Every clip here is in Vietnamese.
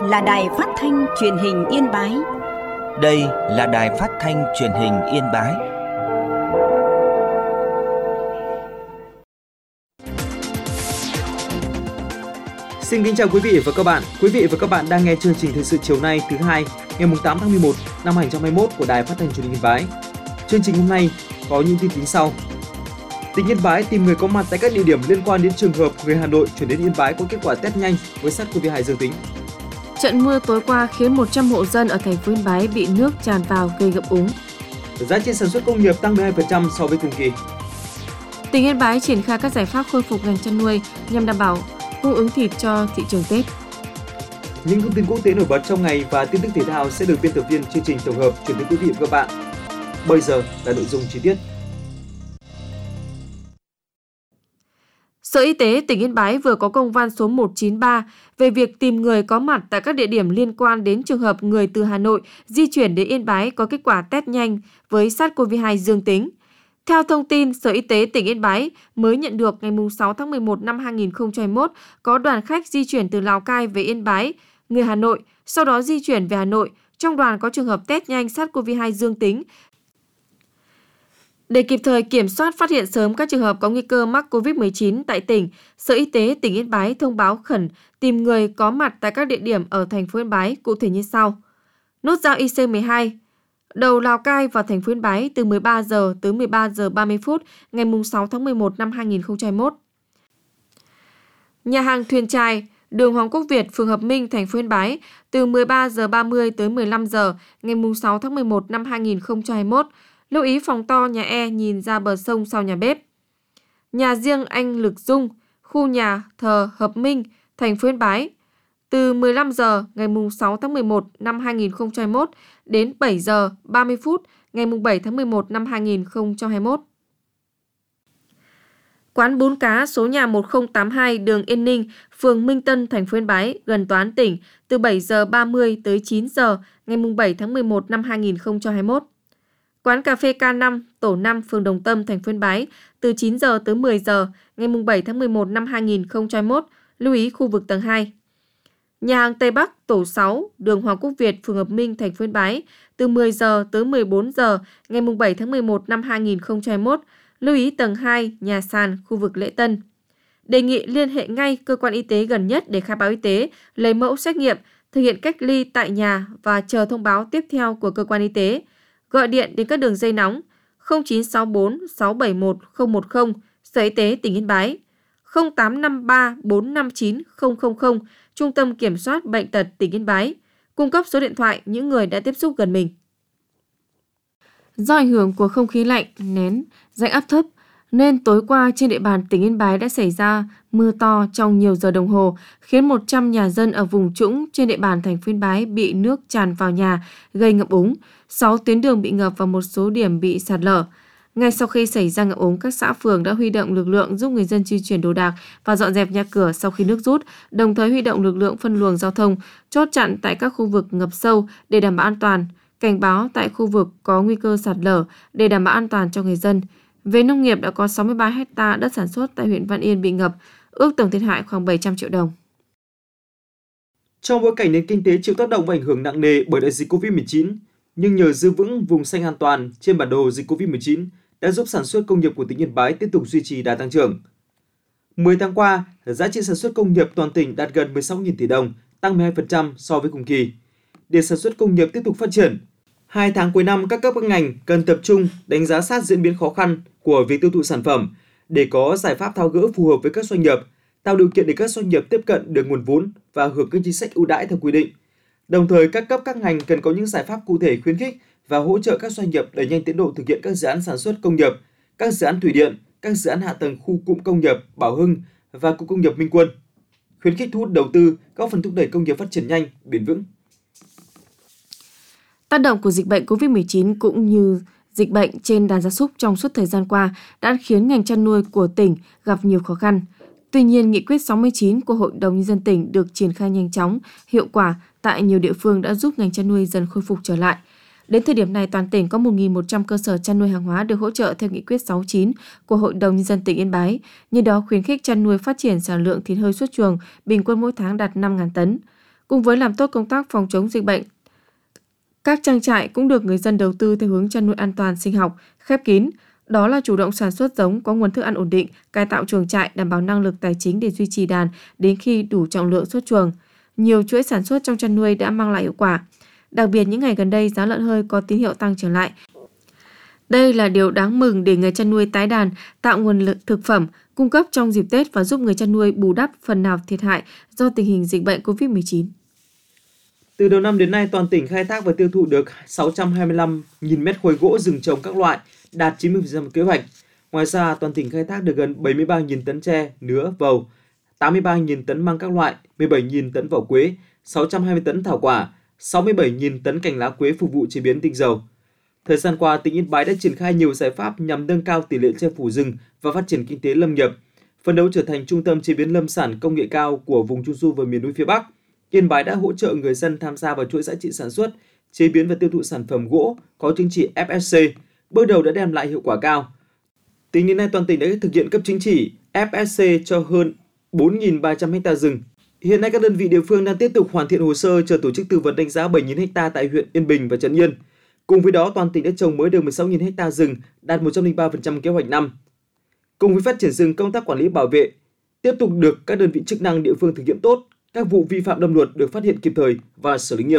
là Đài Phát thanh Truyền hình Yên Bái. Đây là Đài Phát thanh Truyền hình Yên Bái. Xin kính chào quý vị và các bạn. Quý vị và các bạn đang nghe chương trình thời sự chiều nay thứ hai, ngày 8 tháng 11 năm 2021 của Đài Phát thanh Truyền hình Yên Bái. Chương trình hôm nay có những tin chính sau. Tỉnh Yên Bái tìm người có mặt tại các địa điểm liên quan đến trường hợp người Hà Nội chuyển đến Yên Bái có kết quả test nhanh với SARS-CoV-2 dương tính. Trận mưa tối qua khiến 100 hộ dân ở thành phố Yên Bái bị nước tràn vào gây ngập úng. Giá trị sản xuất công nghiệp tăng 12% so với cùng kỳ. Tỉnh Yên Bái triển khai các giải pháp khôi phục ngành chăn nuôi nhằm đảm bảo cung ứng thịt cho thị trường Tết. Những thông tin quốc tế nổi bật trong ngày và tin tức thể thao sẽ được biên tập viên chương trình tổng hợp chuyển đến quý vị và các bạn. Bây giờ là nội dung chi tiết. Sở Y tế tỉnh Yên Bái vừa có công văn số 193 về việc tìm người có mặt tại các địa điểm liên quan đến trường hợp người từ Hà Nội di chuyển đến Yên Bái có kết quả test nhanh với SARS-CoV-2 dương tính. Theo thông tin, Sở Y tế tỉnh Yên Bái mới nhận được ngày 6 tháng 11 năm 2021 có đoàn khách di chuyển từ Lào Cai về Yên Bái, người Hà Nội, sau đó di chuyển về Hà Nội. Trong đoàn có trường hợp test nhanh SARS-CoV-2 dương tính. Để kịp thời kiểm soát phát hiện sớm các trường hợp có nguy cơ mắc COVID-19 tại tỉnh, Sở Y tế tỉnh Yên Bái thông báo khẩn tìm người có mặt tại các địa điểm ở thành phố Yên Bái cụ thể như sau. Nút giao IC12, đầu Lào Cai vào thành phố Yên Bái từ 13 giờ tới 13 giờ 30 phút ngày 6 tháng 11 năm 2021. Nhà hàng Thuyền Chài, đường Hoàng Quốc Việt, phường Hợp Minh, thành phố Yên Bái từ 13 giờ 30 tới 15 giờ ngày 6 tháng 11 năm 2021. Lưu ý phòng to nhà E nhìn ra bờ sông sau nhà bếp. Nhà riêng anh Lực Dung, khu nhà thờ Hợp Minh, thành phố Yên Bái, từ 15 giờ ngày 6 tháng 11 năm 2021 đến 7 giờ 30 phút ngày 7 tháng 11 năm 2021. Quán bún cá số nhà 1082 đường Yên Ninh, phường Minh Tân, thành phố Yên Bái, gần tòa án tỉnh, từ 7 giờ 30 tới 9 giờ ngày 7 tháng 11 năm 2021. Quán cà phê K5, tổ 5, phường Đồng Tâm, thành phố Yên Bái, từ 9 giờ tới 10 giờ ngày 7 tháng 11 năm 2021, lưu ý khu vực tầng 2. Nhà hàng Tây Bắc, tổ 6, đường Hoàng Quốc Việt, phường Hợp Minh, thành phố Yên Bái, từ 10 giờ tới 14 giờ ngày 7 tháng 11 năm 2021, lưu ý tầng 2, nhà sàn, khu vực Lễ Tân. Đề nghị liên hệ ngay cơ quan y tế gần nhất để khai báo y tế, lấy mẫu xét nghiệm, thực hiện cách ly tại nhà và chờ thông báo tiếp theo của cơ quan y tế. Gọi điện đến các đường dây nóng 0964 671 010, Sở Y tế tỉnh Yên Bái, 0853 459 000, Trung tâm Kiểm soát Bệnh tật tỉnh Yên Bái, cung cấp số điện thoại những người đã tiếp xúc gần mình. Do ảnh hưởng của không khí lạnh, nén, rãnh áp thấp, nên tối qua trên địa bàn tỉnh Yên Bái đã xảy ra mưa to trong nhiều giờ đồng hồ, khiến 100 nhà dân ở vùng trũng trên địa bàn thành phố Yên Bái bị nước tràn vào nhà, gây ngập úng. 6 tuyến đường bị ngập và một số điểm bị sạt lở. Ngay sau khi xảy ra ngập úng, các xã phường đã huy động lực lượng giúp người dân di chuyển đồ đạc và dọn dẹp nhà cửa sau khi nước rút, đồng thời huy động lực lượng phân luồng giao thông, chốt chặn tại các khu vực ngập sâu để đảm bảo an toàn, cảnh báo tại khu vực có nguy cơ sạt lở để đảm bảo an toàn cho người dân. Về nông nghiệp đã có 63 ha đất sản xuất tại huyện Văn Yên bị ngập, ước tổng thiệt hại khoảng 700 triệu đồng. Trong bối cảnh nền kinh tế chịu tác động và ảnh hưởng nặng nề bởi đại dịch Covid-19, nhưng nhờ giữ vững vùng xanh an toàn trên bản đồ dịch Covid-19 đã giúp sản xuất công nghiệp của tỉnh Yên Bái tiếp tục duy trì đà tăng trưởng. 10 tháng qua, giá trị sản xuất công nghiệp toàn tỉnh đạt gần 16.000 tỷ đồng, tăng 12% so với cùng kỳ. Để sản xuất công nghiệp tiếp tục phát triển, 2 tháng cuối năm các cấp các ngành cần tập trung đánh giá sát diễn biến khó khăn của việc tiêu thụ sản phẩm để có giải pháp tháo gỡ phù hợp với các doanh nghiệp, tạo điều kiện để các doanh nghiệp tiếp cận được nguồn vốn và hưởng các chính sách ưu đãi theo quy định. Đồng thời, các cấp các ngành cần có những giải pháp cụ thể khuyến khích và hỗ trợ các doanh nghiệp đẩy nhanh tiến độ thực hiện các dự án sản xuất công nghiệp, các dự án thủy điện, các dự án hạ tầng khu cụm công nghiệp Bảo Hưng và cụm công nghiệp Minh Quân. Khuyến khích thu hút đầu tư, góp phần thúc đẩy công nghiệp phát triển nhanh, bền vững. Tác động của dịch bệnh COVID-19 cũng như dịch bệnh trên đàn gia súc trong suốt thời gian qua đã khiến ngành chăn nuôi của tỉnh gặp nhiều khó khăn. Tuy nhiên, nghị quyết 69 của Hội đồng Nhân dân tỉnh được triển khai nhanh chóng, hiệu quả tại nhiều địa phương đã giúp ngành chăn nuôi dần khôi phục trở lại. Đến thời điểm này, toàn tỉnh có 1.100 cơ sở chăn nuôi hàng hóa được hỗ trợ theo nghị quyết 69 của Hội đồng Nhân dân tỉnh Yên Bái. Như đó, khuyến khích chăn nuôi phát triển sản lượng thịt hơi xuất chuồng, bình quân mỗi tháng đạt 5.000 tấn. Cùng với làm tốt công tác phòng chống dịch bệnh, các trang trại cũng được người dân đầu tư theo hướng chăn nuôi an toàn, sinh học, khép kín. Đó là chủ động sản xuất giống có nguồn thức ăn ổn định, cải tạo chuồng trại, đảm bảo năng lực tài chính để duy trì đàn đến khi đủ trọng lượng xuất chuồng. Nhiều chuỗi sản xuất trong chăn nuôi đã mang lại hiệu quả. Đặc biệt những ngày gần đây giá lợn hơi có tín hiệu tăng trở lại. Đây là điều đáng mừng để người chăn nuôi tái đàn, tạo nguồn lực thực phẩm cung cấp trong dịp Tết và giúp người chăn nuôi bù đắp phần nào thiệt hại do tình hình dịch bệnh COVID-19. Từ đầu năm đến nay, toàn tỉnh khai thác và tiêu thụ được 625.000 mét khối gỗ rừng trồng các loại, đạt 90% kế hoạch. Ngoài ra, toàn tỉnh khai thác được gần 73.000 tấn tre, nứa, vầu, 83.000 tấn măng các loại, 17.000 tấn vỏ quế, 620 tấn thảo quả, 67.000 tấn cành lá quế phục vụ chế biến tinh dầu. Thời gian qua, tỉnh Yên Bái đã triển khai nhiều giải pháp nhằm nâng cao tỷ lệ che phủ rừng và phát triển kinh tế lâm nghiệp, phấn đấu trở thành trung tâm chế biến lâm sản công nghệ cao của vùng Trung Du và miền núi phía Bắc. Yên Bái đã hỗ trợ người dân tham gia vào chuỗi giá trị sản xuất, chế biến và tiêu thụ sản phẩm gỗ có chứng chỉ FSC, bước đầu đã đem lại hiệu quả cao. Tính đến nay, toàn tỉnh đã thực hiện cấp chứng chỉ FSC cho hơn 4.300 ha rừng. Hiện nay, các đơn vị địa phương đang tiếp tục hoàn thiện hồ sơ chờ tổ chức tư vấn đánh giá 7.000 ha tại huyện Yên Bình và Trấn Yên. Cùng với đó, toàn tỉnh đã trồng mới được 16.000 ha rừng, đạt 103% kế hoạch năm. Cùng với phát triển rừng, công tác quản lý bảo vệ tiếp tục được các đơn vị chức năng địa phương thực hiện tốt. Các vụ vi phạm lâm luật được phát hiện kịp thời và xử lý nghiêm.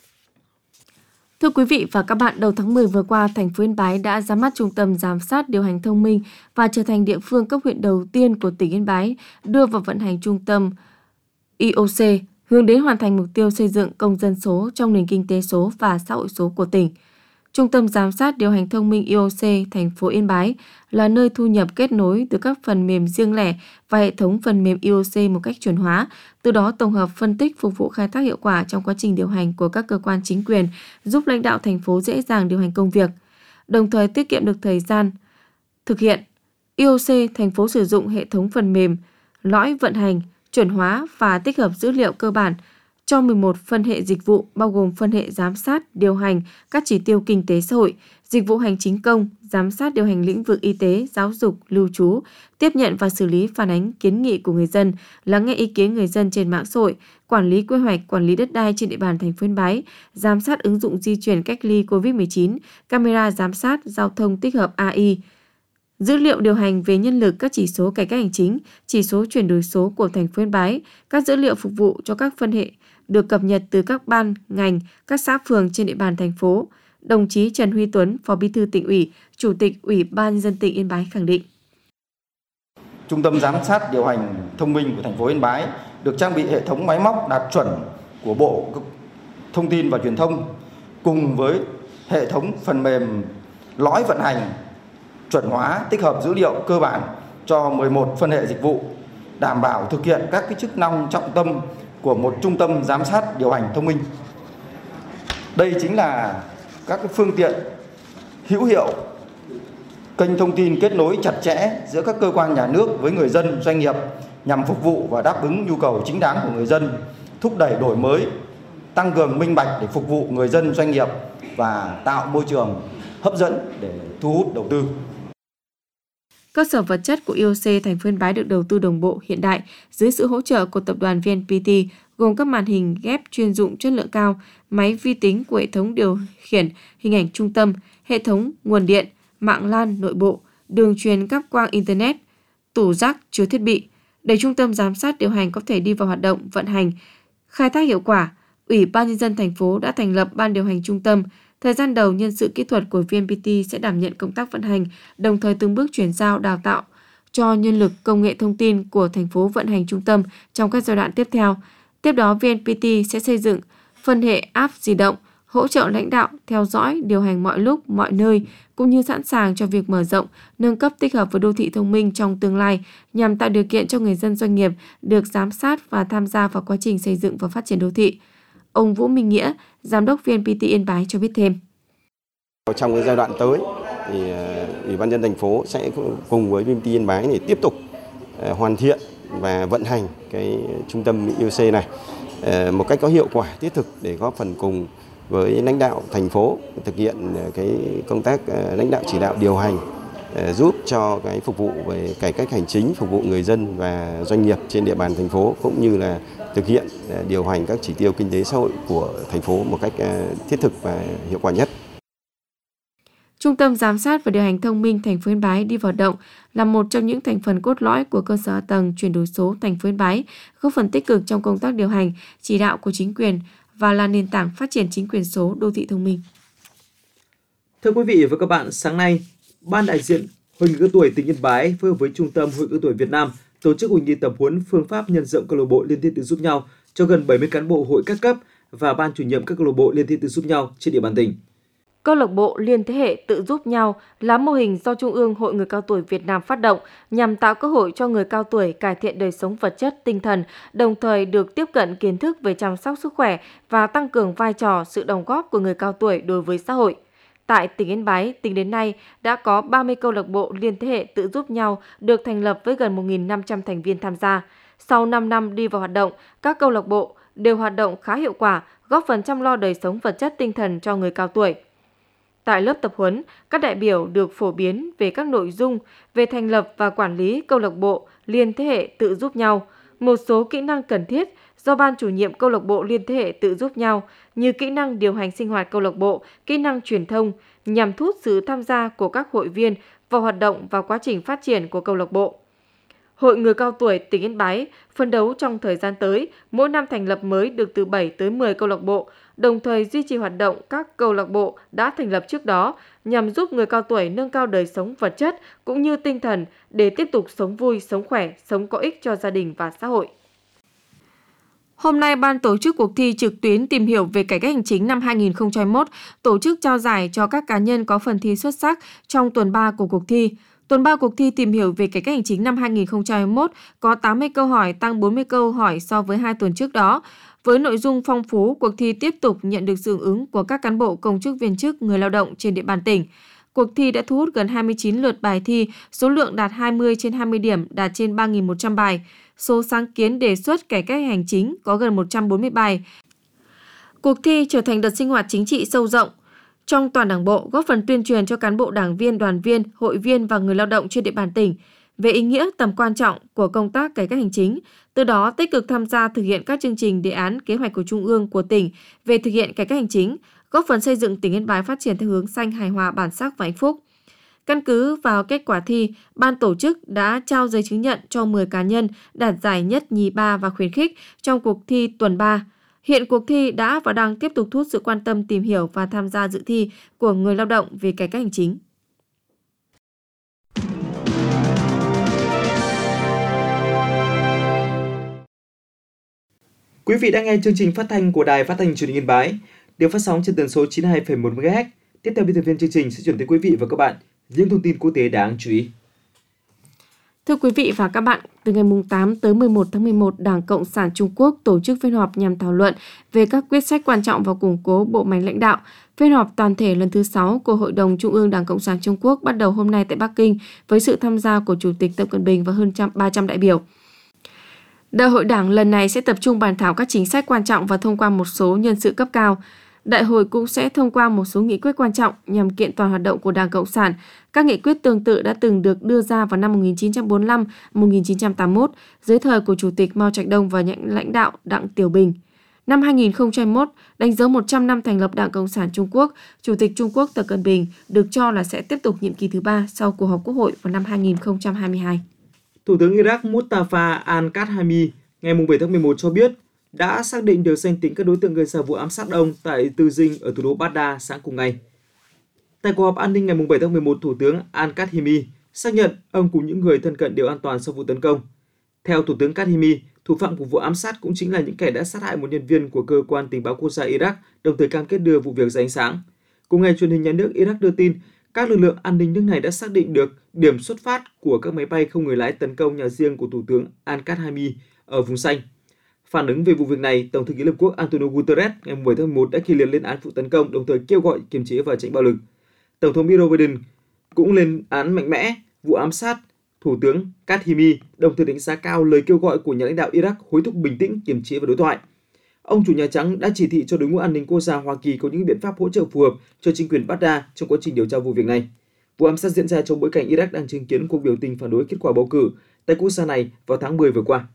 Thưa quý vị và các bạn, đầu tháng 10 vừa qua, thành phố Yên Bái đã ra mắt Trung tâm Giám sát Điều hành Thông minh và trở thành địa phương cấp huyện đầu tiên của tỉnh Yên Bái đưa vào vận hành trung tâm IOC, hướng đến hoàn thành mục tiêu xây dựng công dân số trong nền kinh tế số và xã hội số của tỉnh. Trung tâm Giám sát Điều hành Thông minh IOC thành phố Yên Bái là nơi thu nhập kết nối từ các phần mềm riêng lẻ và hệ thống phần mềm IOC một cách chuẩn hóa, từ đó tổng hợp phân tích phục vụ khai thác hiệu quả trong quá trình điều hành của các cơ quan chính quyền, giúp lãnh đạo thành phố dễ dàng điều hành công việc, đồng thời tiết kiệm được thời gian thực hiện. IOC thành phố sử dụng hệ thống phần mềm lõi vận hành, chuẩn hóa và tích hợp dữ liệu cơ bản cho 11 phân hệ dịch vụ, bao gồm phân hệ giám sát, điều hành các chỉ tiêu kinh tế xã hội, dịch vụ hành chính công, giám sát điều hành lĩnh vực y tế, giáo dục, lưu trú, tiếp nhận và xử lý phản ánh kiến nghị của người dân, lắng nghe ý kiến người dân trên mạng xã hội, quản lý quy hoạch, quản lý đất đai trên địa bàn thành phố Yên Bái, giám sát ứng dụng di chuyển cách ly COVID-19, camera giám sát giao thông tích hợp AI, dữ liệu điều hành về nhân lực, các chỉ số cải cách hành chính, chỉ số chuyển đổi số của thành phố Yên Bái, các dữ liệu phục vụ cho các phân hệ được cập nhật từ các ban, ngành, các xã phường trên địa bàn thành phố. Đồng chí Trần Huy Tuấn, Phó Bí thư Tỉnh ủy, Chủ tịch Ủy ban nhân dân tỉnh Yên Bái khẳng định. Trung tâm Giám sát Điều hành Thông minh của thành phố Yên Bái được trang bị hệ thống máy móc đạt chuẩn của Bộ Thông tin và Truyền thông cùng với hệ thống phần mềm lõi vận hành, chuẩn hóa, tích hợp dữ liệu cơ bản cho 11 phân hệ dịch vụ, đảm bảo thực hiện các chức năng trọng tâm của một trung tâm giám sát điều hành thông minh. Đây chính là các phương tiện hữu hiệu, kênh thông tin kết nối chặt chẽ giữa các cơ quan nhà nước với người dân, doanh nghiệp nhằm phục vụ và đáp ứng nhu cầu chính đáng của người dân, thúc đẩy đổi mới, tăng cường minh bạch để phục vụ người dân, doanh nghiệp và tạo môi trường hấp dẫn để thu hút đầu tư. Cơ sở vật chất của IOC thành phố Yên Bái được đầu tư đồng bộ, hiện đại dưới sự hỗ trợ của tập đoàn VNPT, gồm các màn hình ghép chuyên dụng chất lượng cao, máy vi tính của hệ thống điều khiển hình ảnh trung tâm, hệ thống nguồn điện, mạng LAN nội bộ, đường truyền cáp quang Internet, tủ rác chứa thiết bị. Để trung tâm giám sát điều hành có thể đi vào hoạt động, vận hành, khai thác hiệu quả, Ủy ban nhân dân thành phố đã thành lập ban điều hành trung tâm. Thời gian đầu, nhân sự kỹ thuật của VNPT sẽ đảm nhận công tác vận hành, đồng thời từng bước chuyển giao đào tạo cho nhân lực công nghệ thông tin của thành phố vận hành trung tâm trong các giai đoạn tiếp theo. Tiếp đó, VNPT sẽ xây dựng phân hệ app di động, hỗ trợ lãnh đạo, theo dõi, điều hành mọi lúc, mọi nơi, cũng như sẵn sàng cho việc mở rộng, nâng cấp tích hợp với đô thị thông minh trong tương lai nhằm tạo điều kiện cho người dân, doanh nghiệp được giám sát và tham gia vào quá trình xây dựng và phát triển đô thị. Ông Vũ Minh Nghĩa, Giám đốc VNPT Yên Bái cho biết thêm. Trong cái giai đoạn tới, thì Ủy ban nhân dân thành phố sẽ cùng với VNPT Yên Bái để tiếp tục hoàn thiện và vận hành cái trung tâm IOC này một cách có hiệu quả, thiết thực để góp phần cùng với lãnh đạo thành phố thực hiện cái công tác lãnh đạo chỉ đạo điều hành giúp cho cái phục vụ về cải cách hành chính, phục vụ người dân và doanh nghiệp trên địa bàn thành phố, cũng như là thực hiện điều hành các chỉ tiêu kinh tế xã hội của thành phố một cách thiết thực và hiệu quả nhất. Trung tâm Giám sát và Điều hành Thông minh thành phố Yên Bái đi vào hoạt động là một trong những thành phần cốt lõi của cơ sở hạ tầng chuyển đổi số thành phố Yên Bái, góp phần tích cực trong công tác điều hành, chỉ đạo của chính quyền và là nền tảng phát triển chính quyền số đô thị thông minh. Thưa quý vị và các bạn, sáng nay, Ban đại diện Hội người cao tuổi tỉnh Yên Bái phối hợp với Trung tâm Hội cao tuổi Việt Nam tổ chức hội nghị tập huấn phương pháp nhân rộng câu lạc bộ liên kết tự giúp nhau cho gần 70 cán bộ hội các cấp và ban chủ nhiệm các câu lạc bộ liên kết tự giúp nhau trên địa bàn tỉnh. Câu lạc bộ liên thế hệ tự giúp nhau là mô hình do Trung ương Hội người cao tuổi Việt Nam phát động nhằm tạo cơ hội cho người cao tuổi cải thiện đời sống vật chất, tinh thần, đồng thời được tiếp cận kiến thức về chăm sóc sức khỏe và tăng cường vai trò, sự đóng góp của người cao tuổi đối với xã hội. Tại tỉnh Yên Bái, tính đến nay đã có 30 câu lạc bộ liên thế hệ tự giúp nhau được thành lập với gần 1.500 thành viên tham gia. Sau 5 năm đi vào hoạt động, các câu lạc bộ đều hoạt động khá hiệu quả, góp phần chăm lo đời sống vật chất tinh thần cho người cao tuổi. Tại lớp tập huấn, các đại biểu được phổ biến về các nội dung về thành lập và quản lý câu lạc bộ liên thế hệ tự giúp nhau, một số kỹ năng cần thiết do ban chủ nhiệm câu lạc bộ liên thế hệ tự giúp nhau như kỹ năng điều hành sinh hoạt câu lạc bộ, kỹ năng truyền thông nhằm thu hút sự tham gia của các hội viên vào hoạt động và quá trình phát triển của câu lạc bộ. Hội người cao tuổi tỉnh Yên Bái phấn đấu trong thời gian tới, mỗi năm thành lập mới được từ 7 tới 10 câu lạc bộ, đồng thời duy trì hoạt động các câu lạc bộ đã thành lập trước đó nhằm giúp người cao tuổi nâng cao đời sống vật chất cũng như tinh thần để tiếp tục sống vui, sống khỏe, sống có ích cho gia đình và xã hội. Hôm nay, Ban tổ chức cuộc thi trực tuyến tìm hiểu về cải cách hành chính năm 2021 tổ chức trao giải cho các cá nhân có phần thi xuất sắc trong tuần 3 của cuộc thi. Tuần 3 cuộc thi tìm hiểu về cải cách hành chính năm 2021 có 80 câu hỏi, tăng 40 câu hỏi so với 2 tuần trước đó. Với nội dung phong phú, cuộc thi tiếp tục nhận được sự hưởng ứng của các cán bộ, công chức, viên chức, người lao động trên địa bàn tỉnh. Cuộc thi đã thu hút gần 29 lượt bài thi, số lượng đạt 20 trên 20 điểm, đạt trên 3.100 bài. Số sáng kiến đề xuất cải cách hành chính có gần 140 bài. Cuộc thi trở thành đợt sinh hoạt chính trị sâu rộng trong toàn Đảng bộ, góp phần tuyên truyền cho cán bộ, đảng viên, đoàn viên, hội viên và người lao động trên địa bàn tỉnh về ý nghĩa, tầm quan trọng của công tác cải cách hành chính, từ đó tích cực tham gia thực hiện các chương trình, đề án, kế hoạch của Trung ương, của tỉnh về thực hiện cải cách hành chính, góp phần xây dựng tỉnh Yên Bái phát triển theo hướng xanh, hài hòa, bản sắc và hạnh phúc. Căn cứ vào kết quả thi, ban tổ chức đã trao giấy chứng nhận cho 10 cá nhân đạt giải nhất, nhì, ba và khuyến khích trong cuộc thi tuần 3. Hiện cuộc thi đã và đang tiếp tục thu hút sự quan tâm, tìm hiểu và tham gia dự thi của người lao động về cải cách hành chính. Quý vị đang nghe chương trình phát thanh của Đài Phát thanh Truyền hình Yên Bái, được phát sóng trên tần số 92,1 MHz. Tiếp theo, biên tập viên chương trình sẽ chuyển tới quý vị và các bạn những thông tin quốc tế đáng chú ý. Thưa quý vị và các bạn, từ ngày 8 tới 11 tháng 11, Đảng Cộng sản Trung Quốc tổ chức phiên họp nhằm thảo luận về các quyết sách quan trọng và củng cố bộ máy lãnh đạo. Phiên họp toàn thể lần thứ 6 của Hội đồng Trung ương Đảng Cộng sản Trung Quốc bắt đầu hôm nay tại Bắc Kinh với sự tham gia của Chủ tịch Tập Cận Bình và hơn 300 đại biểu. Đại hội Đảng lần này sẽ tập trung bàn thảo các chính sách quan trọng và thông qua một số nhân sự cấp cao. Đại hội cũng sẽ thông qua một số nghị quyết quan trọng nhằm kiện toàn hoạt động của Đảng Cộng sản. Các nghị quyết tương tự đã từng được đưa ra vào năm 1945-1981 dưới thời của Chủ tịch Mao Trạch Đông và những lãnh đạo Đặng Tiểu Bình. Năm 2021, đánh dấu 100 năm thành lập Đảng Cộng sản Trung Quốc, Chủ tịch Trung Quốc Tập Cận Bình được cho là sẽ tiếp tục nhiệm kỳ thứ 3 sau cuộc họp Quốc hội vào năm 2022. Thủ tướng Iraq Mustafa al-Kadhimi ngày 7 tháng 11 cho biết đã xác định được danh tính các đối tượng gây ra vụ ám sát ông tại Tư Dinh ở thủ đô Baghdad sáng cùng ngày. Tại cuộc họp an ninh ngày 7 tháng 11, Thủ tướng al-Kadhimi xác nhận ông cùng những người thân cận đều an toàn sau vụ tấn công. Theo Thủ tướng Kadhimi, thủ phạm của vụ ám sát cũng chính là những kẻ đã sát hại một nhân viên của cơ quan tình báo quốc gia Iraq, đồng thời cam kết đưa vụ việc ra ánh sáng. Cùng ngày, truyền hình nhà nước Iraq đưa tin các lực lượng an ninh nước này đã xác định được điểm xuất phát của các máy bay không người lái tấn công nhà riêng của Thủ tướng al-Kadhimi ở vùng xanh. Phản ứng về vụ việc này, Tổng thư ký Liên Hợp Quốc Antonio Guterres ngày 7 tháng 11 đã kỳ liệt lên án vụ tấn công, đồng thời kêu gọi kiềm chế và tránh bạo lực. Tổng thống Mỹ Joe Biden cũng lên án mạnh mẽ vụ ám sát Thủ tướng Kadhimi, đồng thời đánh giá cao lời kêu gọi của nhà lãnh đạo Iraq hối thúc bình tĩnh, kiềm chế và đối thoại. Ông chủ Nhà Trắng đã chỉ thị cho đối ngũ an ninh quốc gia Hoa Kỳ có những biện pháp hỗ trợ phù hợp cho chính quyền Baghdad trong quá trình điều tra vụ việc này. Vụ ám sát diễn ra trong bối cảnh Iraq đang chứng kiến cuộc biểu tình phản đối kết quả bầu cử tại quốc gia này vào tháng 10 vừa qua.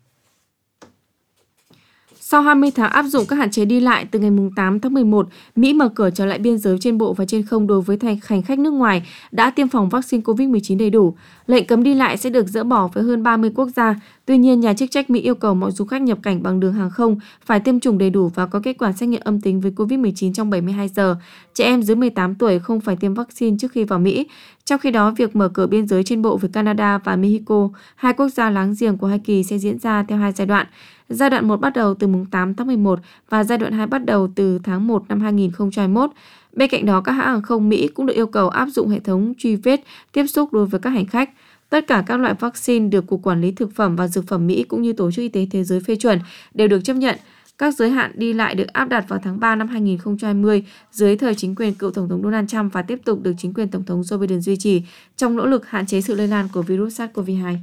Sau 20 tháng áp dụng các hạn chế đi lại, từ ngày 8 tháng 11, Mỹ mở cửa trở lại biên giới trên bộ và trên không đối với hành khách nước ngoài đã tiêm phòng vaccine COVID-19 đầy đủ. Lệnh cấm đi lại sẽ được dỡ bỏ với hơn 30 quốc gia. Tuy nhiên, nhà chức trách Mỹ yêu cầu mọi du khách nhập cảnh bằng đường hàng không phải tiêm chủng đầy đủ và có kết quả xét nghiệm âm tính với COVID-19 trong 72 giờ. Trẻ em dưới 18 tuổi không phải tiêm vaccine trước khi vào Mỹ. Trong khi đó, việc mở cửa biên giới trên bộ với Canada và Mexico, hai quốc gia láng giềng của Hoa Kỳ, sẽ diễn ra theo hai giai đoạn. Giai đoạn 1 bắt đầu từ mùng 8 tháng 11 và giai đoạn 2 bắt đầu từ tháng 1 năm 2021. Bên cạnh đó, các hãng hàng không Mỹ cũng được yêu cầu áp dụng hệ thống truy vết tiếp xúc đối với các hành khách. Tất cả các loại vaccine được Cục Quản lý Thực phẩm và Dược phẩm Mỹ cũng như Tổ chức Y tế Thế giới phê chuẩn đều được chấp nhận. Các giới hạn đi lại được áp đặt vào tháng 3 năm 2020 dưới thời chính quyền cựu Tổng thống Donald Trump và tiếp tục được chính quyền Tổng thống Joe Biden duy trì trong nỗ lực hạn chế sự lây lan của virus SARS-CoV-2.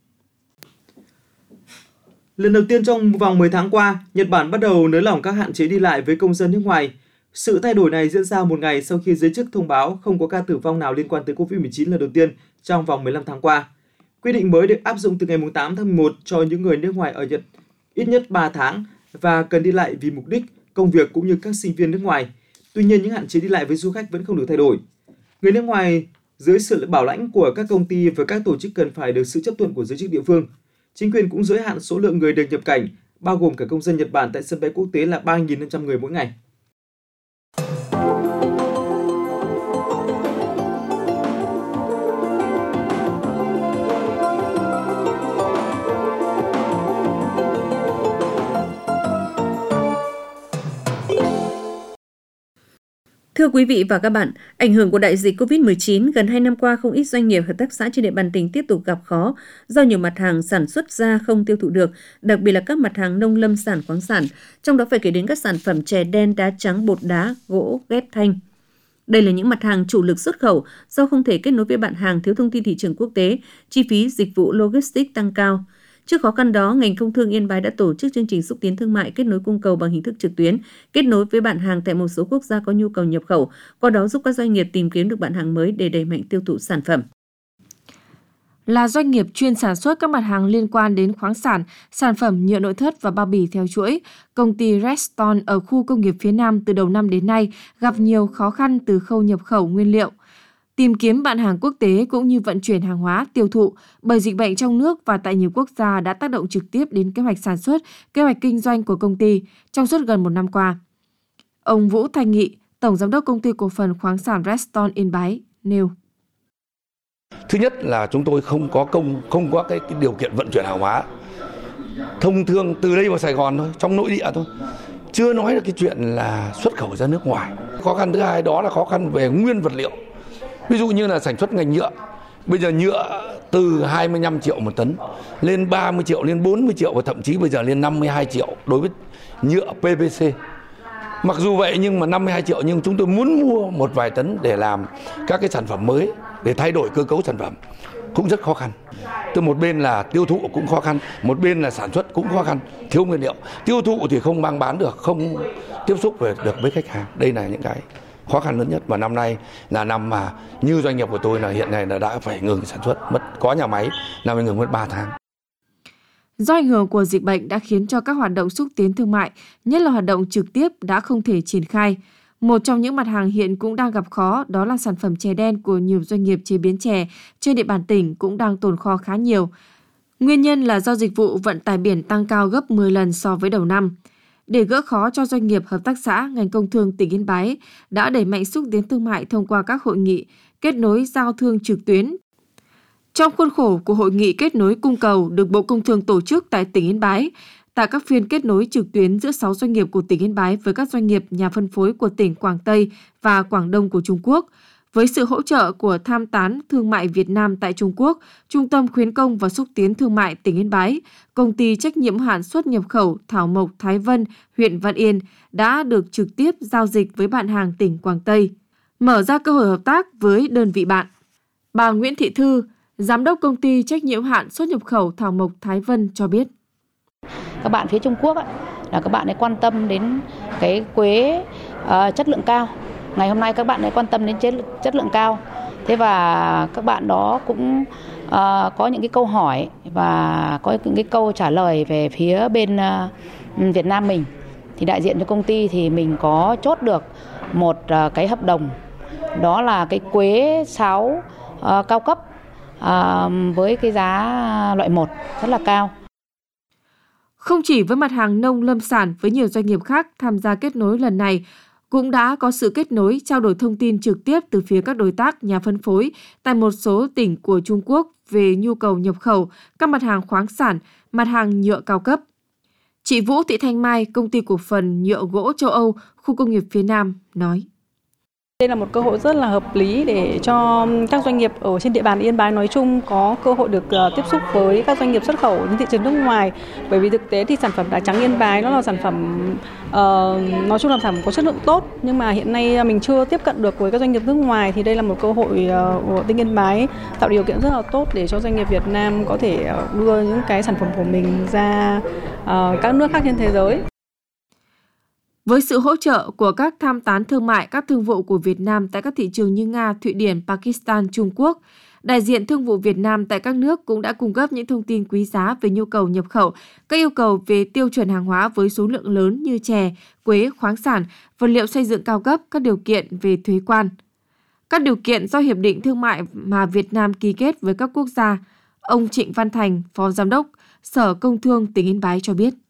Lần đầu tiên trong vòng 10 tháng qua, Nhật Bản bắt đầu nới lỏng các hạn chế đi lại với công dân nước ngoài. Sự thay đổi này diễn ra một ngày sau khi giới chức thông báo không có ca tử vong nào liên quan tới COVID-19 lần đầu tiên trong vòng 15 tháng qua. Quy định mới được áp dụng từ ngày 8 tháng 11 cho những người nước ngoài ở Nhật ít nhất 3 tháng và cần đi lại vì mục đích, công việc cũng như các sinh viên nước ngoài. Tuy nhiên, những hạn chế đi lại với du khách vẫn không được thay đổi. Người nước ngoài dưới sự bảo lãnh của các công ty và các tổ chức cần phải được sự chấp thuận của giới chức địa phương. Chính quyền cũng giới hạn số lượng người được nhập cảnh, bao gồm cả công dân Nhật Bản tại sân bay quốc tế là 3.500 người mỗi ngày. Thưa quý vị và các bạn, ảnh hưởng của đại dịch COVID-19, gần 2 năm qua không ít doanh nghiệp hợp tác xã trên địa bàn tỉnh tiếp tục gặp khó do nhiều mặt hàng sản xuất ra không tiêu thụ được, đặc biệt là các mặt hàng nông lâm sản, khoáng sản, trong đó phải kể đến các sản phẩm chè đen, đá trắng, bột đá, gỗ, ghép thanh. Đây là những mặt hàng chủ lực xuất khẩu do không thể kết nối với bạn hàng, thiếu thông tin thị trường quốc tế, chi phí dịch vụ logistics tăng cao. Trước khó khăn đó, ngành công thương Yên Bái đã tổ chức chương trình xúc tiến thương mại kết nối cung cầu bằng hình thức trực tuyến, kết nối với bạn hàng tại một số quốc gia có nhu cầu nhập khẩu, qua đó giúp các doanh nghiệp tìm kiếm được bạn hàng mới để đẩy mạnh tiêu thụ sản phẩm. Là doanh nghiệp chuyên sản xuất các mặt hàng liên quan đến khoáng sản, sản phẩm nhựa nội thất và bao bì theo chuỗi, công ty Reston ở khu công nghiệp phía Nam từ đầu năm đến nay gặp nhiều khó khăn từ khâu nhập khẩu nguyên liệu, tìm kiếm bạn hàng quốc tế cũng như vận chuyển hàng hóa tiêu thụ, bởi dịch bệnh trong nước và tại nhiều quốc gia đã tác động trực tiếp đến kế hoạch sản xuất, kế hoạch kinh doanh của công ty trong suốt gần một năm qua. Ông Vũ Thanh Nghị, Tổng Giám đốc Công ty Cổ phần Khoáng sản Reston Yên Bái, nêu. Thứ nhất là chúng tôi không có cái điều kiện vận chuyển hàng hóa thông thường từ đây vào Sài Gòn thôi, trong nội địa thôi. Chưa nói được cái chuyện là xuất khẩu ra nước ngoài. Khó khăn thứ hai đó là khó khăn về nguyên vật liệu. Ví dụ như là sản xuất ngành nhựa. Bây giờ nhựa từ 25 triệu một tấn lên 30 triệu, lên 40 triệu và thậm chí bây giờ lên 52 triệu đối với nhựa PVC. Mặc dù vậy nhưng mà 52 triệu nhưng chúng tôi muốn mua một vài tấn để làm các cái sản phẩm mới, để thay đổi cơ cấu sản phẩm cũng rất khó khăn. Từ một bên là tiêu thụ cũng khó khăn, một bên là sản xuất cũng khó khăn, thiếu nguyên liệu. Tiêu thụ thì không mang bán được, không tiếp xúc được với khách hàng. Đây là những cái khó khăn lớn nhất, và năm nay là năm mà như doanh nghiệp của tôi là hiện nay là đã phải ngừng sản xuất, có nhà máy là phải ngừng mất 3 tháng. Do ảnh hưởng của dịch bệnh đã khiến cho các hoạt động xúc tiến thương mại, nhất là hoạt động trực tiếp đã không thể triển khai. Một trong những mặt hàng hiện cũng đang gặp khó đó là sản phẩm chè đen của nhiều doanh nghiệp chế biến chè trên địa bàn tỉnh cũng đang tồn kho khá nhiều. Nguyên nhân là do dịch vụ vận tải biển tăng cao gấp 10 lần so với đầu năm. Để gỡ khó cho doanh nghiệp hợp tác xã, ngành công thương tỉnh Yên Bái đã đẩy mạnh xúc tiến thương mại thông qua các hội nghị kết nối giao thương trực tuyến. Trong khuôn khổ của hội nghị kết nối cung cầu được Bộ Công Thương tổ chức tại tỉnh Yên Bái, tại các phiên kết nối trực tuyến giữa 6 doanh nghiệp của tỉnh Yên Bái với các doanh nghiệp nhà phân phối của tỉnh Quảng Tây và Quảng Đông của Trung Quốc, với sự hỗ trợ của Tham tán Thương mại Việt Nam tại Trung Quốc, Trung tâm Khuyến công và Xúc tiến Thương mại tỉnh Yên Bái, Công ty trách nhiệm hữu hạn xuất nhập khẩu Thảo Mộc Thái Vân, huyện Văn Yên đã được trực tiếp giao dịch với bạn hàng tỉnh Quảng Tây, mở ra cơ hội hợp tác với đơn vị bạn. Bà Nguyễn Thị Thư, Giám đốc Công ty trách nhiệm hữu hạn xuất nhập khẩu Thảo Mộc Thái Vân cho biết. Các bạn phía Trung Quốc là các bạn ấy quan tâm đến cái quế chất lượng cao. Ngày hôm nay các bạn ấy quan tâm đến chất lượng cao. Thế và các bạn đó cũng có những cái câu hỏi và có những cái câu trả lời về phía bên Việt Nam mình. Thì đại diện cho công ty thì mình có chốt được một cái hợp đồng, đó là cái quế sáo cao cấp với cái giá loại 1 rất là cao. Không chỉ với mặt hàng nông lâm sản, với nhiều doanh nghiệp khác tham gia kết nối lần này cũng đã có sự kết nối, trao đổi thông tin trực tiếp từ phía các đối tác, nhà phân phối tại một số tỉnh của Trung Quốc về nhu cầu nhập khẩu các mặt hàng khoáng sản, mặt hàng nhựa cao cấp. Chị Vũ Thị Thanh Mai, Công ty cổ phần nhựa gỗ châu Âu, khu công nghiệp phía Nam nói. Đây là một cơ hội rất là hợp lý để cho các doanh nghiệp ở trên địa bàn Yên Bái nói chung có cơ hội được tiếp xúc với các doanh nghiệp xuất khẩu trên thị trường nước ngoài. Bởi vì thực tế thì sản phẩm đá trắng Yên Bái nó là sản phẩm nói chung là sản phẩm có chất lượng tốt, nhưng mà hiện nay mình chưa tiếp cận được với các doanh nghiệp nước ngoài, thì đây là một cơ hội của tỉnh Yên Bái tạo điều kiện rất là tốt để cho doanh nghiệp Việt Nam có thể đưa những cái sản phẩm của mình ra các nước khác trên thế giới. Với sự hỗ trợ của các tham tán thương mại, các thương vụ của Việt Nam tại các thị trường như Nga, Thụy Điển, Pakistan, Trung Quốc, đại diện thương vụ Việt Nam tại các nước cũng đã cung cấp những thông tin quý giá về nhu cầu nhập khẩu, các yêu cầu về tiêu chuẩn hàng hóa với số lượng lớn như chè, quế, khoáng sản, vật liệu xây dựng cao cấp, các điều kiện về thuế quan. Các điều kiện do Hiệp định Thương mại mà Việt Nam ký kết với các quốc gia, ông Trịnh Văn Thành, Phó Giám đốc Sở Công Thương tỉnh Yên Bái cho biết.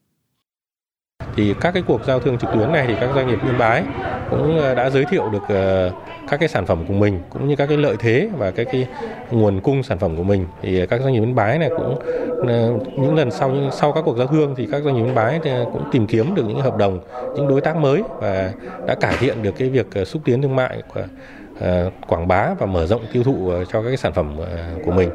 Thì các cái cuộc giao thương trực tuyến này thì các doanh nghiệp Yên Bái cũng đã giới thiệu được các cái sản phẩm của mình cũng như các cái lợi thế và các cái nguồn cung sản phẩm của mình. Thì các doanh nghiệp Yên Bái này cũng những lần sau các cuộc giao thương thì các doanh nghiệp Yên Bái cũng tìm kiếm được những hợp đồng, những đối tác mới và đã cải thiện được cái việc xúc tiến thương mại, quảng bá và mở rộng tiêu thụ cho các cái sản phẩm của mình.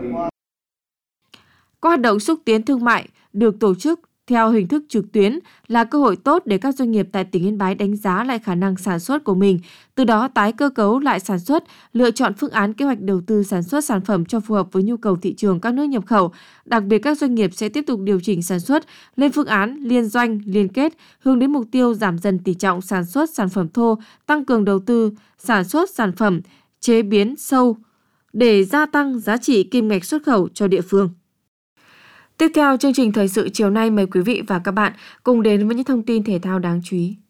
Các hoạt động xúc tiến thương mại được tổ chức theo hình thức trực tuyến là cơ hội tốt để các doanh nghiệp tại tỉnh Yên Bái đánh giá lại khả năng sản xuất của mình, từ đó tái cơ cấu lại sản xuất, lựa chọn phương án kế hoạch đầu tư sản xuất sản phẩm cho phù hợp với nhu cầu thị trường các nước nhập khẩu. Đặc biệt các doanh nghiệp sẽ tiếp tục điều chỉnh sản xuất lên phương án liên doanh, liên kết, hướng đến mục tiêu giảm dần tỷ trọng sản xuất sản phẩm thô, tăng cường đầu tư sản xuất sản phẩm chế biến sâu để gia tăng giá trị kim ngạch xuất khẩu cho địa phương. Tiếp theo chương trình thời sự chiều nay, mời quý vị và các bạn cùng đến với những thông tin thể thao đáng chú ý.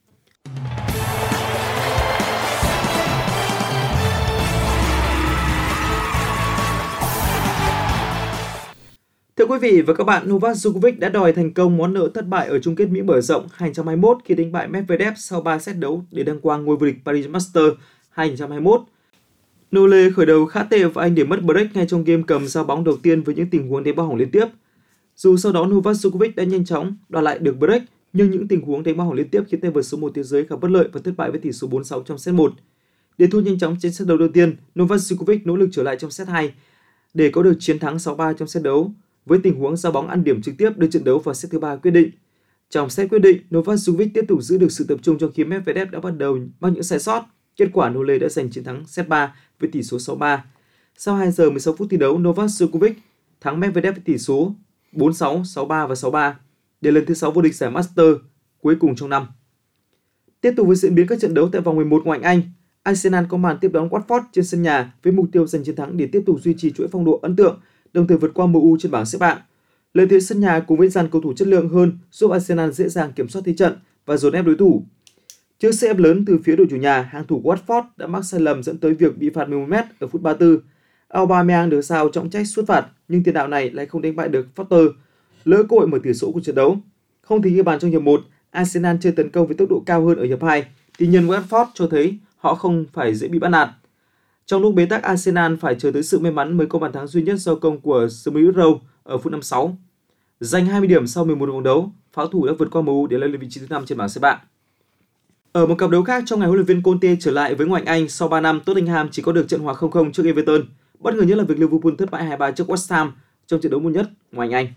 Thưa quý vị và các bạn, Novak Djokovic đã đòi thành công món nợ thất bại ở chung kết Mỹ mở rộng 2021 khi đánh bại Medvedev sau 3 set đấu để đăng quang ngôi vô địch Paris Masters 2021. Nole khởi đầu khá tệ và anh để mất break ngay trong game cầm giao bóng đầu tiên với những tình huống đánh bao hỏng liên tiếp. Dù sau đó Novak Djokovic đã nhanh chóng đoạt lại được break, nhưng những tình huống đánh bao hỏng liên tiếp khiến tay vợt số 1 thế giới gặp bất lợi và thất bại với tỷ số 4-6 trong set 1. Để thua nhanh chóng trên set đấu đầu tiên, Novak Djokovic nỗ lực trở lại trong set 2 để có được chiến thắng 6-3 trong set đấu, với tình huống giao bóng ăn điểm trực tiếp đưa trận đấu vào set thứ 3 quyết định. Trong set quyết định, Novak Djokovic tiếp tục giữ được sự tập trung trong khi Medvedev đã bắt đầu mắc những sai sót. Kết quả Nole đã giành chiến thắng set 3 với tỷ số 6-3. Sau 2 giờ 16 phút thi đấu, Novak Djokovic thắng Medvedev với tỷ số 4-6, 6-3 và 6-3 để lần thứ 6 vô địch giải Master cuối cùng trong năm. Tiếp tục với diễn biến các trận đấu tại vòng 11 ngoại hạng Anh, Arsenal có màn tiếp đón Watford trên sân nhà với mục tiêu giành chiến thắng để tiếp tục duy trì chuỗi phong độ ấn tượng, đồng thời vượt qua MU trên bảng xếp hạng. Lợi thế sân nhà cùng với dàn cầu thủ chất lượng hơn giúp Arsenal dễ dàng kiểm soát thế trận và dồn ép đối thủ. Trước sức ép lớn từ phía đội chủ nhà, hàng thủ Watford đã mắc sai lầm dẫn tới việc bị phạt 11m ở phút 34. Aubameyang được sao trọng trách sút phạt, nhưng tiền đạo này lại không đánh bại được Foster, lỡ cơ hội mở tỷ số của trận đấu. Không thể ghi bàn trong hiệp 1, Arsenal chơi tấn công với tốc độ cao hơn ở hiệp 2. Tuy nhiên Watford cho thấy họ không phải dễ bị bắt nạt. Trong lúc bế tắc, Arsenal phải chờ tới sự may mắn mới có bàn thắng duy nhất do công của Smith Rowe ở phút 56. Giành 20 điểm sau 11 vòng đấu, pháo thủ đã vượt qua MU để lên vị trí thứ 5 trên bảng xếp hạng. Ở một cặp đấu khác, trong ngày huấn luyện viên Conte trở lại với ngoại hạng Anh sau 3 năm, Tottenham chỉ có được trận hòa 0-0 trước Everton. Bất ngờ nhất là việc Liverpool thất bại 2-3 trước West Ham trong trận đấu muộn nhất ngoại hạng Anh.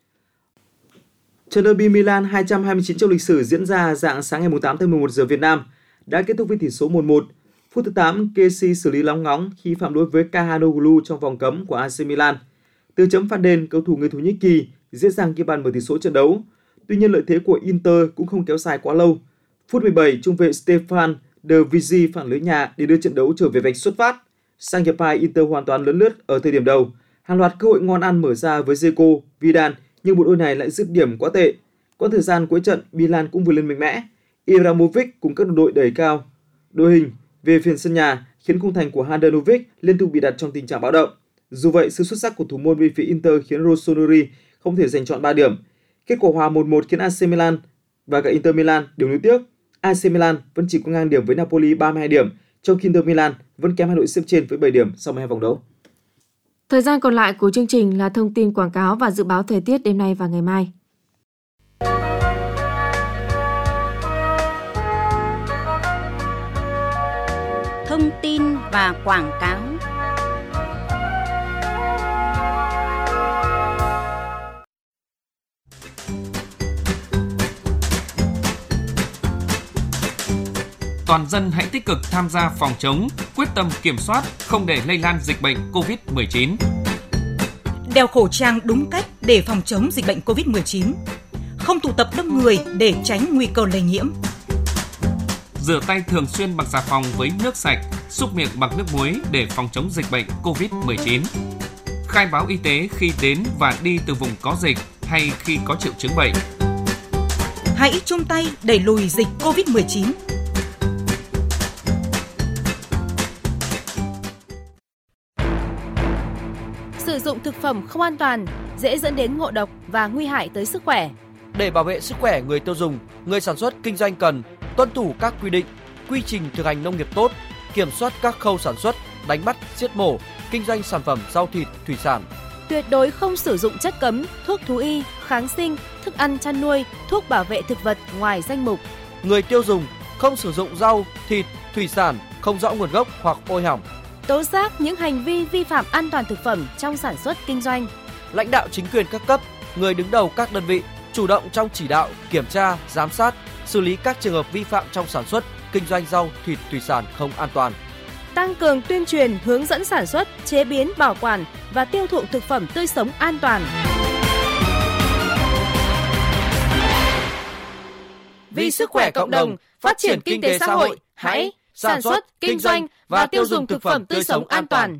Trận derby Milan 229 trong lịch sử diễn ra rạng sáng ngày 8 tháng 11 giờ Việt Nam đã kết thúc với tỷ số 1-1. Phút thứ 8, Kessie xử lý lóng ngóng khi phạm lỗi với Calhanoglu trong vòng cấm của AC Milan. Từ chấm phạt đền, cầu thủ người Thổ Nhĩ Kỳ dễ dàng ghi bàn mở tỷ số trận đấu. Tuy nhiên lợi thế của Inter cũng không kéo dài quá lâu. Phút 17, trung vệ Stefan De Vrij phản lưới nhà để đưa trận đấu trở về vạch xuất phát. Sang hiệp 2, Inter hoàn toàn lấn lướt ở thời điểm đầu. Hàng loạt cơ hội ngon ăn mở ra với Dzeko, Vidal, nhưng bộ đôi này lại dứt điểm quá tệ. Quãng thời gian cuối trận, Milan cũng vươn lên mạnh mẽ. Ibrahimovic cùng các đồng đội đẩy cao đội hình về phiên sân nhà khiến khung thành của Handanovic liên tục bị đặt trong tình trạng báo động. Dù vậy, sự xuất sắc của thủ môn bên phía Inter khiến Rossoneri không thể giành trọn 3 điểm. Kết quả hòa 1-1 khiến AC Milan và cả Inter Milan đều nuối tiếc. AC Milan vẫn chỉ có ngang điểm với Napoli 32 điểm, trong khi Inter Milan vẫn kém hai đội xếp trên với 7 điểm sau 12 vòng đấu. Thời gian còn lại của chương trình là thông tin quảng cáo và dự báo thời tiết đêm nay và ngày mai. Thông tin và quảng cáo. Toàn dân hãy tích cực tham gia phòng chống, quyết tâm kiểm soát, không để lây lan dịch bệnh COVID-19. Đeo khẩu trang đúng cách để phòng chống dịch bệnh COVID-19. Không tụ tập đông người để tránh nguy cơ lây nhiễm. Rửa tay thường xuyên bằng xà phòng với nước sạch, súc miệng bằng nước muối để phòng chống dịch bệnh COVID-19. Khai báo y tế khi đến và đi từ vùng có dịch hay khi có triệu chứng bệnh. Hãy chung tay đẩy lùi dịch COVID-19. Sử dụng thực phẩm không an toàn dễ dẫn đến ngộ độc và nguy hại tới sức khỏe. Để bảo vệ sức khỏe người tiêu dùng, người sản xuất kinh doanh cần tuân thủ các quy định, quy trình thực hành nông nghiệp tốt, kiểm soát các khâu sản xuất, đánh bắt, giết mổ, kinh doanh sản phẩm rau thịt, thủy sản. Tuyệt đối không sử dụng chất cấm, thuốc thú y, kháng sinh, thức ăn chăn nuôi, thuốc bảo vệ thực vật ngoài danh mục. Người tiêu dùng không sử dụng rau, thịt, thủy sản không rõ nguồn gốc hoặc ôi hỏng. Tố giác những hành vi vi phạm an toàn thực phẩm trong sản xuất kinh doanh. Lãnh đạo chính quyền các cấp, người đứng đầu các đơn vị chủ động trong chỉ đạo, kiểm tra, giám sát, xử lý các trường hợp vi phạm trong sản xuất, kinh doanh rau, thịt, thủy sản không an toàn. Tăng cường tuyên truyền, hướng dẫn sản xuất, chế biến, bảo quản và tiêu thụ thực phẩm tươi sống an toàn. Vì sức khỏe cộng đồng, phát triển kinh tế xã hội, hãy sản xuất, kinh doanh và tiêu dùng thực phẩm tươi sống an toàn.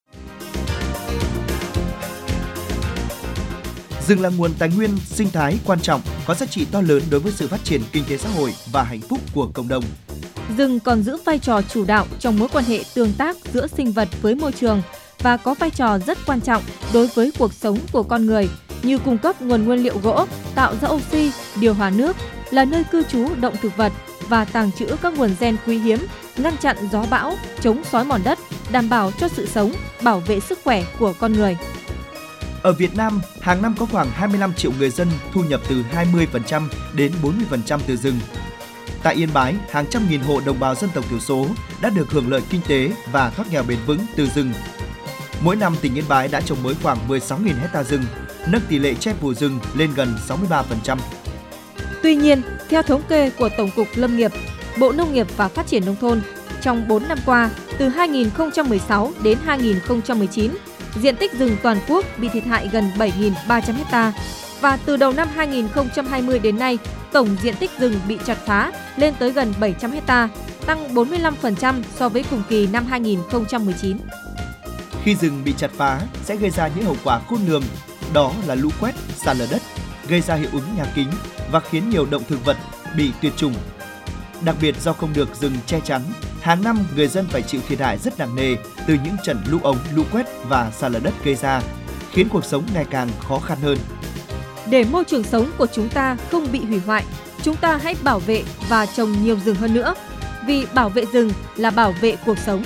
Rừng là nguồn tài nguyên sinh thái quan trọng, có giá trị to lớn đối với sự phát triển kinh tế xã hội và hạnh phúc của cộng đồng. Rừng còn giữ vai trò chủ đạo trong mối quan hệ tương tác giữa sinh vật với môi trường và có vai trò rất quan trọng đối với cuộc sống của con người, như cung cấp nguồn nguyên liệu gỗ, tạo ra oxy, điều hòa nước, là nơi cư trú động thực vật và tàng trữ các nguồn gen quý hiếm, ngăn chặn gió bão, chống xói mòn đất, đảm bảo cho sự sống, bảo vệ sức khỏe của con người. Ở Việt Nam, hàng năm có khoảng 25 triệu người dân thu nhập từ 20% đến 40% từ rừng. Tại Yên Bái, hàng trăm nghìn hộ đồng bào dân tộc thiểu số đã được hưởng lợi kinh tế và thoát nghèo bền vững từ rừng. Mỗi năm, tỉnh Yên Bái đã trồng mới khoảng 16.000 hecta rừng, nâng tỷ lệ che phủ rừng lên gần 63%. Tuy nhiên, theo thống kê của Tổng cục Lâm nghiệp, Bộ Nông nghiệp và Phát triển Nông thôn, trong 4 năm qua, từ 2016 đến 2019, diện tích rừng toàn quốc bị thiệt hại gần 7.300 ha và từ đầu năm 2020 đến nay, tổng diện tích rừng bị chặt phá lên tới gần 700 ha, tăng 45% so với cùng kỳ năm 2019. Khi rừng bị chặt phá sẽ gây ra những hậu quả khôn lường, đó là lũ quét, sạt lở đất, gây ra hiệu ứng nhà kính và khiến nhiều động thực vật bị tuyệt chủng. Đặc biệt do không được rừng che chắn, hàng năm người dân phải chịu thiệt hại rất nặng nề từ những trận lũ ống, lũ quét và sạt lở đất gây ra, khiến cuộc sống ngày càng khó khăn hơn. Để môi trường sống của chúng ta không bị hủy hoại, chúng ta hãy bảo vệ và trồng nhiều rừng hơn nữa, vì bảo vệ rừng là bảo vệ cuộc sống.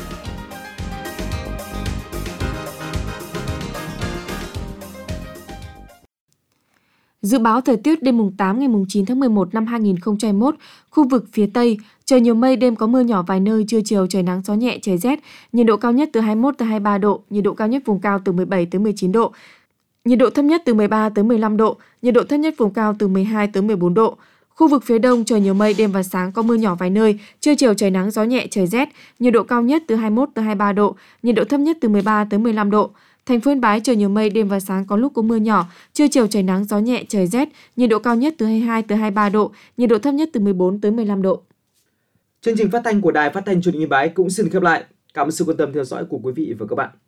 Dự báo thời tiết đêm mùng 8 ngày mùng 9 tháng 11 năm 2021, khu vực phía Tây, trời nhiều mây, đêm có mưa nhỏ vài nơi, trưa chiều trời nắng gió nhẹ, trời rét, nhiệt độ cao nhất từ 21 tới 23 độ, nhiệt độ cao nhất vùng cao từ 17 tới 19 độ. Nhiệt độ thấp nhất từ 13 tới 15 độ, nhiệt độ thấp nhất vùng cao từ 12 tới 14 độ. Khu vực phía Đông trời nhiều mây, đêm và sáng có mưa nhỏ vài nơi, trưa chiều trời nắng gió nhẹ, trời rét, nhiệt độ cao nhất từ 21 tới 23 độ, nhiệt độ thấp nhất từ 13 tới 15 độ. Thành phố Yên Bái trời nhiều mây, đêm và sáng có lúc có mưa nhỏ, trưa chiều trời nắng gió nhẹ, trời rét, nhiệt độ cao nhất từ 22 tới 23 độ, nhiệt độ thấp nhất từ 14 tới 15 độ. Chương trình phát thanh của Đài Phát thanh Truyền hình Yên Bái cũng xin khép lại. Cảm ơn sự quan tâm theo dõi của quý vị và các bạn.